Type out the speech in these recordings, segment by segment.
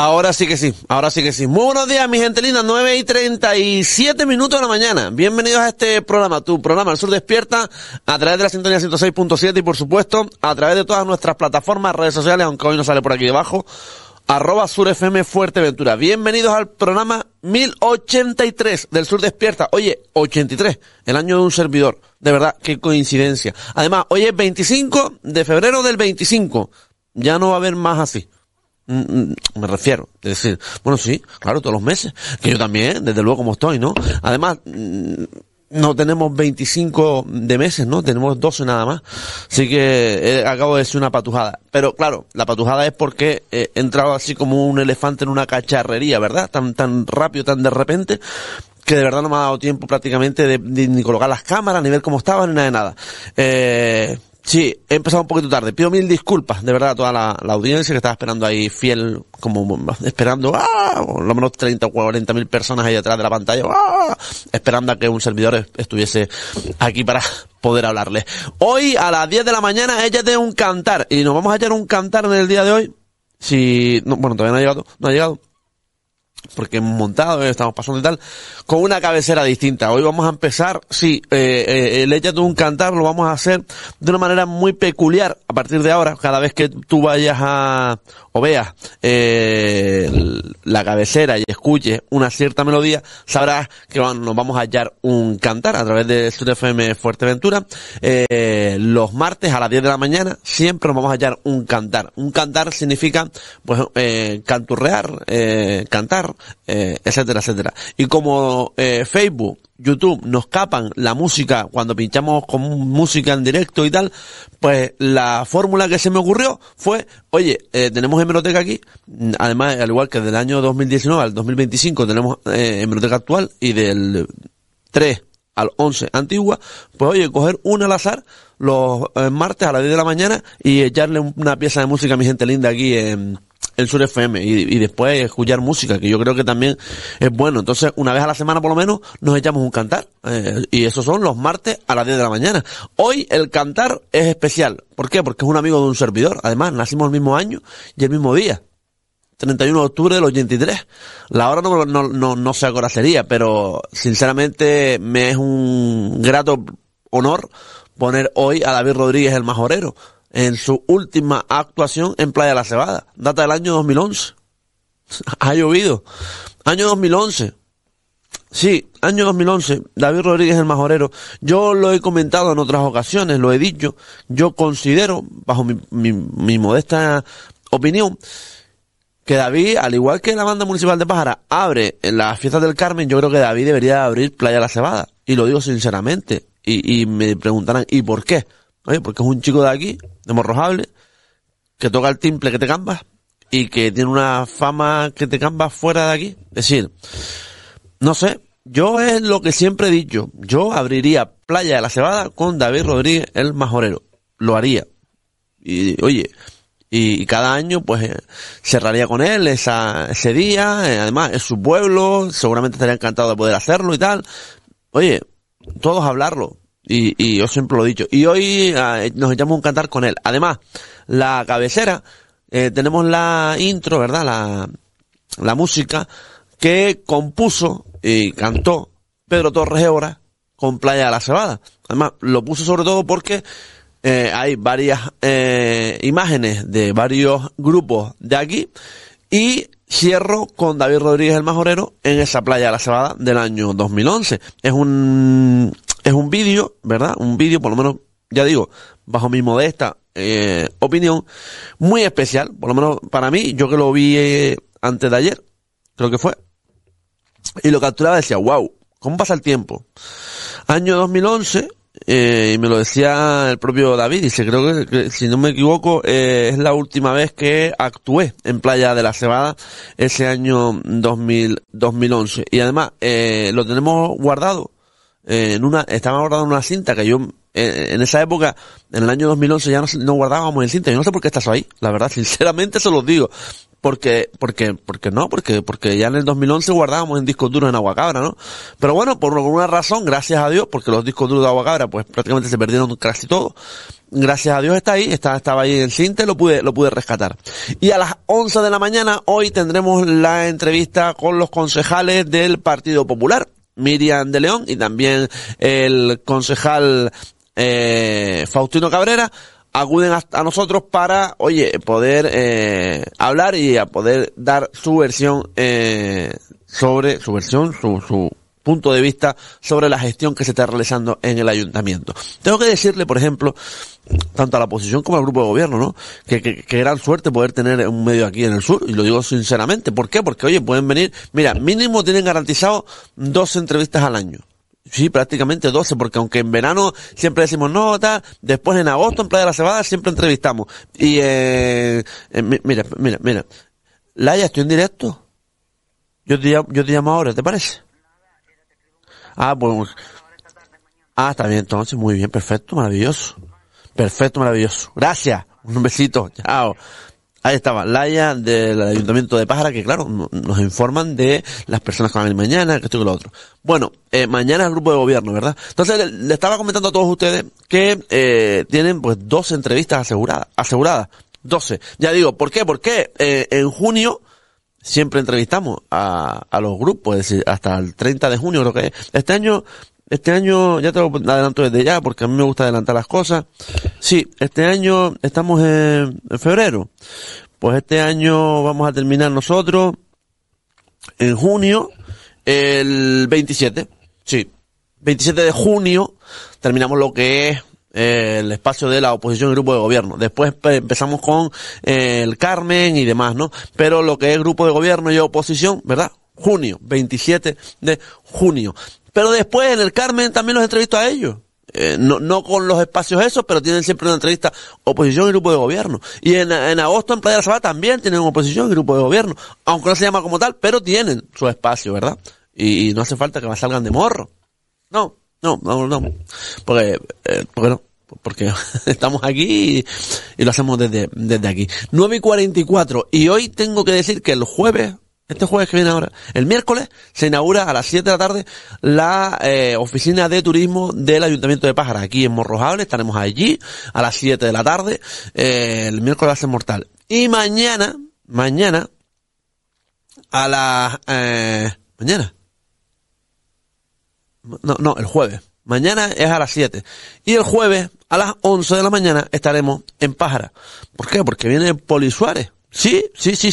Ahora sí que sí, ahora sí que sí. Muy buenos días, mi gente linda, 9:37 de la mañana. Bienvenidos a este programa, tu programa El Sur Despierta, a través de la sintonía 106.7 y por supuesto, a través de todas nuestras plataformas, redes sociales, aunque hoy no sale por aquí debajo, @surfm Fuerteventura. Bienvenidos al programa 1083 del Sur Despierta. Oye, 83, el año de un servidor. De verdad, qué coincidencia. Además, hoy es 25 de febrero del 25. Ya no va a haber más así. Me refiero, es decir, bueno, sí, claro, todos los meses, que yo también, desde luego como estoy, ¿no? Además, no tenemos 25 de meses, ¿no? Tenemos 12 nada más. Así que acabo de decir una patujada. Pero claro, la patujada es porque he entrado así como un elefante en una cacharrería, ¿verdad? Tan rápido, tan de repente, que de verdad no me ha dado tiempo prácticamente de ni colocar las cámaras, ni ver cómo estaban, ni nada de nada. Sí, he empezado un poquito tarde. Pido mil disculpas, de verdad, a toda la audiencia que estaba esperando ahí fiel, como esperando, por lo menos 30 o 40 mil personas ahí detrás de la pantalla, esperando a que un servidor estuviese aquí para poder hablarles. Hoy, a las 10 de la mañana, échate un cantar. Y nos vamos a echar un cantar en el día de hoy. Bueno, todavía no ha llegado. Porque hemos montado, estamos pasando y tal, con una cabecera distinta. Hoy vamos a empezar, el Échate un cantar lo vamos a hacer de una manera muy peculiar. A partir de ahora, cada vez que tú vayas o veas la cabecera y escuches una cierta melodía, sabrás que nos vamos a hallar un cantar a través de Sur FM Fuerteventura. Los martes a las 10 de la mañana siempre nos vamos a hallar un cantar. Un cantar significa, pues, canturrear, cantar, etcétera, etcétera. Y como Facebook, YouTube nos capan la música cuando pinchamos con música en directo y tal, pues la fórmula que se me ocurrió fue, oye, tenemos hemeroteca aquí, además, al igual que del año 2019 al 2025 tenemos hemeroteca actual y del 3 al 11 antigua, pues oye, coger una al azar los martes a las 10 de la mañana y echarle una pieza de música a mi gente linda aquí en el Sur FM y después escuchar música, que yo creo que también es bueno. Entonces, una vez a la semana por lo menos nos echamos un cantar, y esos son los martes a las 10 de la mañana. Hoy el cantar es especial. ¿Por qué? Porque es un amigo de un servidor. Además, nacimos el mismo año y el mismo día. 31 de octubre del 83. La hora no se acoracería, pero sinceramente me es un grato honor poner hoy a David Rodríguez el Majorero en su última actuación en Playa La Cebada. Data del año 2011. Ha llovido. Año 2011. Sí, año 2011. David Rodríguez el Majorero. Yo lo he comentado en otras ocasiones, lo he dicho. Yo considero, bajo mi modesta opinión, que David, al igual que la banda municipal de Pájara, abre en las fiestas del Carmen, yo creo que David debería abrir Playa La Cebada. Y lo digo sinceramente. Y me preguntarán, ¿y por qué? Oye, porque es un chico de aquí, de Morrojable, que toca el timple que te cambas y que tiene una fama que te cambas fuera de aquí. Es decir, no sé, yo es lo que siempre he dicho. Yo abriría Playa de la Cebada con David Rodríguez el Majorero. Lo haría. Y oye, y cada año pues cerraría con él ese día. Además, es su pueblo, seguramente estaría encantado de poder hacerlo y tal. Oye, todos hablarlo. Y yo siempre lo he dicho. Y hoy nos echamos un cantar con él. Además, la cabecera, tenemos la intro, ¿verdad? La música que compuso y cantó Pedro Torres Évora con Playa de la Cebada. Además, lo puso sobre todo porque hay varias imágenes de varios grupos de aquí. Y cierro con David Rodríguez el Majorero en esa Playa de la Cebada del año 2011. Es un vídeo, ¿verdad? Un vídeo, por lo menos, ya digo, bajo mi modesta opinión, muy especial, por lo menos para mí, yo que lo vi antes de ayer, creo que fue, y lo capturaba y decía, wow, ¿cómo pasa el tiempo? Año 2011, y me lo decía el propio David, dice, creo que si no me equivoco, es la última vez que actué en Playa de la Cebada, ese año 2011, y además, lo tenemos guardado estaba guardado en una cinta que yo, en esa época, en el año 2011 ya no guardábamos en cinta. Yo no sé por qué está eso ahí, la verdad, sinceramente se los digo. porque ya en el 2011 guardábamos en discos duros en Aguacabra, ¿no? Pero bueno, por alguna razón, gracias a Dios, porque los discos duros de Aguacabra pues prácticamente se perdieron casi todo. Gracias a Dios está ahí, estaba ahí en Sinte, lo pude rescatar. Y a las 11 de la mañana hoy tendremos la entrevista con los concejales del Partido Popular, Miriam de León y también el concejal Faustino Cabrera. Acuden a nosotros para, poder hablar y a poder dar su versión sobre su punto de vista sobre la gestión que se está realizando en el ayuntamiento. Tengo que decirle, por ejemplo, tanto a la oposición como al grupo de gobierno, ¿no? Que gran suerte poder tener un medio aquí en el sur, y lo digo sinceramente. ¿Por qué? Porque, pueden venir, mira, mínimo tienen garantizado 12 entrevistas al año. Sí, prácticamente 12, porque aunque en verano siempre decimos no, tal, después en agosto en Playa de la Cebada siempre entrevistamos. Y mira, Laia, estoy en directo. Yo te llamo ahora, ¿te parece? Pues, está bien, entonces, muy bien, perfecto, maravilloso. Gracias, un besito, chao. Ahí estaba, Laia del Ayuntamiento de Pájara, que claro, nos informan de las personas que van a ir mañana, que esto y que lo otro. Bueno, mañana es el grupo de gobierno, ¿verdad? Entonces, le estaba comentando a todos ustedes que tienen pues 12 entrevistas aseguradas. 12. Ya digo, ¿por qué? Porque en junio siempre entrevistamos a los grupos, es decir, hasta el 30 de junio creo que es. Este año, ya te lo adelanto desde ya, porque a mí me gusta adelantar las cosas. Sí, este año estamos en febrero. Pues este año vamos a terminar nosotros en junio, el 27. Sí, 27 de junio terminamos lo que es el espacio de la oposición y grupo de gobierno. Después empezamos con el Carmen y demás, ¿no? Pero lo que es grupo de gobierno y oposición, ¿verdad? Junio, 27 de junio. Pero después en el Carmen también los entrevisto a ellos. No con los espacios esos, pero tienen siempre una entrevista oposición y grupo de gobierno. Y en agosto en Playa de la Sabana también tienen oposición y grupo de gobierno. Aunque no se llama como tal, pero tienen su espacio, ¿verdad? Y no hace falta que salgan de morro. No. Porque no. Porque estamos aquí y lo hacemos desde aquí. 9:44. Y hoy tengo que decir que el jueves, este jueves que viene ahora, el miércoles, se inaugura a las 7 de la tarde la oficina de turismo del Ayuntamiento de Pájara, aquí en Morrojable. Estaremos allí a las 7 de la tarde. El miércoles va a ser mortal. Y mañana, a las, mañana. No, el jueves. Mañana es a las 7. Y el jueves, a las 11 de la mañana, estaremos en Pájara. ¿Por qué? Porque viene Poli Suárez. Sí.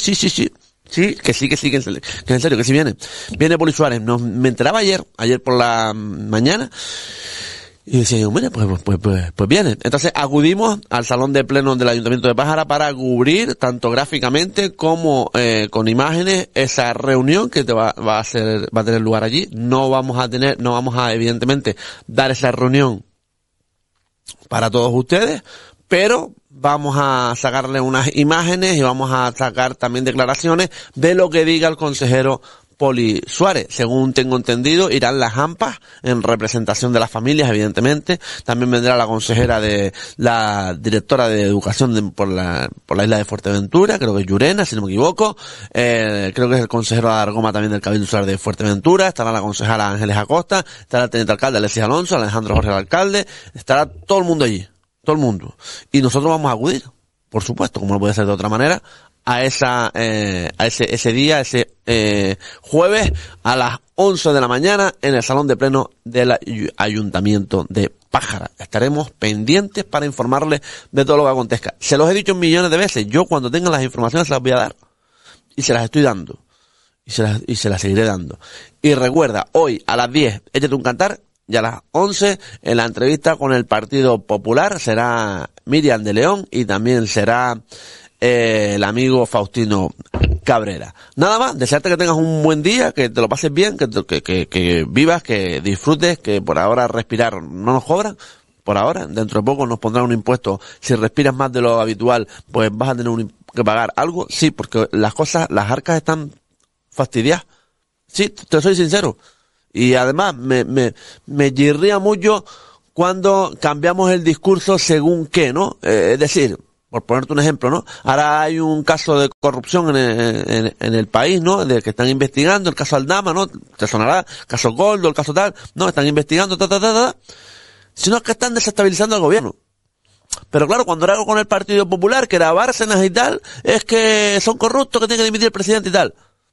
Sí, que sí, que en serio, que sí viene. Viene Poli Suárez. Me enteraba ayer por la mañana, y decía yo, mira, pues viene. Entonces acudimos al salón de pleno del Ayuntamiento de Pájara para cubrir, tanto gráficamente como con imágenes, esa reunión que va a tener lugar allí. No vamos a evidentemente dar esa reunión para todos ustedes, pero vamos a sacarle unas imágenes y vamos a sacar también declaraciones de lo que diga el consejero Poli Suárez. Según tengo entendido, irán las AMPAs en representación de las familias, evidentemente. También vendrá la consejera la directora de educación por la isla de Fuerteventura, creo que es Llurena, si no me equivoco. Creo que es el consejero de Argoma también del Cabildo Insular de Fuerteventura. Estará la concejala Ángeles Acosta, estará el teniente alcalde Alexis Alonso, Alejandro Jorge el alcalde, estará todo el mundo allí. Todo el mundo. Y nosotros vamos a acudir, por supuesto, como no puede ser de otra manera, a ese día, jueves, a las 11 de la mañana, en el salón de pleno del Ayuntamiento de Pájara. Estaremos pendientes para informarles de todo lo que acontezca. Se los he dicho millones de veces. Yo, cuando tenga las informaciones, se las voy a dar. Y se las estoy dando. Y se las seguiré dando. Y recuerda, hoy a las 10, échate un cantar. Y a las 11, en la entrevista con el Partido Popular, será Miriam de León y también será el amigo Faustino Cabrera. Nada más, desearte que tengas un buen día, que te lo pases bien, que vivas, que disfrutes, que por ahora respirar no nos cobran. Por ahora, dentro de poco nos pondrán un impuesto. Si respiras más de lo habitual, pues vas a tener que pagar algo. Sí, porque las arcas están fastidiadas. Sí, te soy sincero. Y además me chirría mucho cuando cambiamos el discurso según qué, ¿no? Es decir, Por ponerte un ejemplo, ¿no? Ahora hay un caso de corrupción en el país, ¿no? De que están investigando, el caso Aldama, ¿no? Te sonará, caso Goldo, el caso tal, ¿no? Están investigando, sino es que están desestabilizando al gobierno. Pero claro, cuando era algo con el Partido Popular, que era Bárcenas y tal, es que son corruptos, que tiene que dimitir el presidente y tal.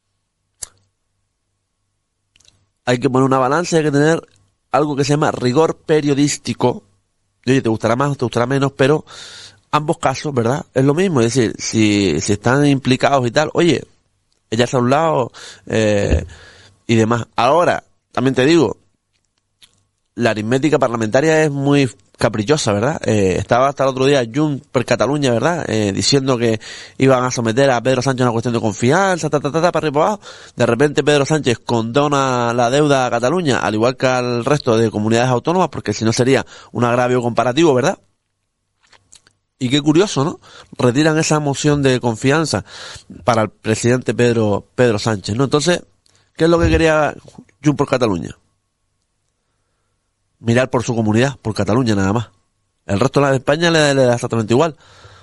Hay que poner una balanza, hay que tener algo que se llama rigor periodístico. Y, oye, te gustará más o te gustará menos, pero ambos casos, ¿verdad? Es lo mismo, es decir, si están implicados y tal, oye, echarse a un lado, y demás. Ahora, también te digo, la aritmética parlamentaria es muy caprichosa, ¿verdad? Estaba hasta el otro día Junts per Catalunya, ¿verdad? Diciendo que iban a someter a Pedro Sánchez a una cuestión de confianza, para arriba y para abajo. De repente Pedro Sánchez condona la deuda a Cataluña, al igual que al resto de comunidades autónomas, porque si no sería un agravio comparativo, ¿verdad? Y qué curioso, ¿no? Retiran esa moción de confianza para el presidente Pedro Sánchez, ¿no? Entonces, ¿qué es lo que quería Junts por Cataluña? Mirar por su comunidad, por Cataluña nada más. El resto de España le da exactamente igual.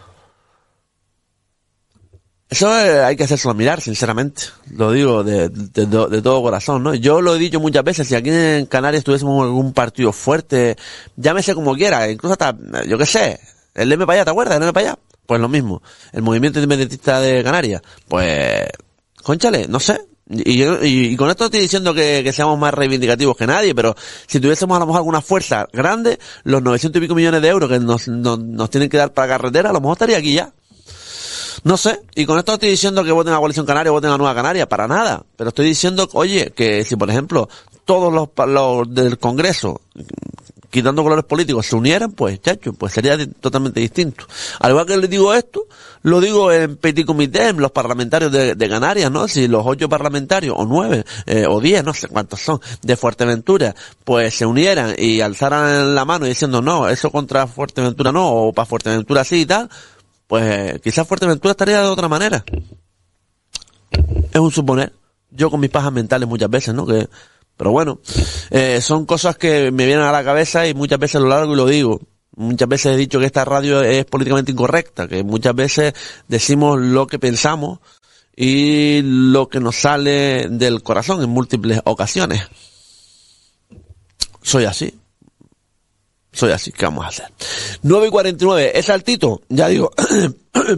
Eso hay que hacérselo mirar, sinceramente. Lo digo de todo corazón, ¿no? Yo lo he dicho muchas veces, si aquí en Canarias tuviésemos algún partido fuerte, llámese como quiera, incluso hasta, yo qué sé, el M para allá, ¿te acuerdas? El M para allá. Pues lo mismo. El movimiento independentista de Canarias. Pues, cónchale, no sé. Y con esto estoy diciendo que seamos más reivindicativos que nadie, pero si tuviésemos a lo mejor alguna fuerza grande, los 900 y pico millones de euros que nos tienen que dar para carretera, a lo mejor estaría aquí ya. No sé, y con esto estoy diciendo que voten a Coalición Canaria o voten a Nueva Canaria, para nada. Pero estoy diciendo, oye, que si por ejemplo todos los del Congreso, quitando colores políticos, se unieran, pues, chacho, pues sería totalmente distinto. Al igual que les digo esto, lo digo en petit comité, en los parlamentarios de Canarias, ¿no? Si los 8 parlamentarios, o 9, o 10, no sé cuántos son, de Fuerteventura, pues se unieran y alzaran la mano diciendo, no, eso contra Fuerteventura no, o para Fuerteventura sí y tal, pues quizás Fuerteventura estaría de otra manera. Es un suponer. Yo con mis pajas mentales muchas veces, ¿no? Pero bueno, son cosas que me vienen a la cabeza y muchas veces lo largo y lo digo. Muchas veces he dicho que esta radio es políticamente incorrecta, que muchas veces decimos lo que pensamos y lo que nos sale del corazón en múltiples ocasiones. Soy así, ¿qué vamos a hacer? 9:49, es altito, ya digo,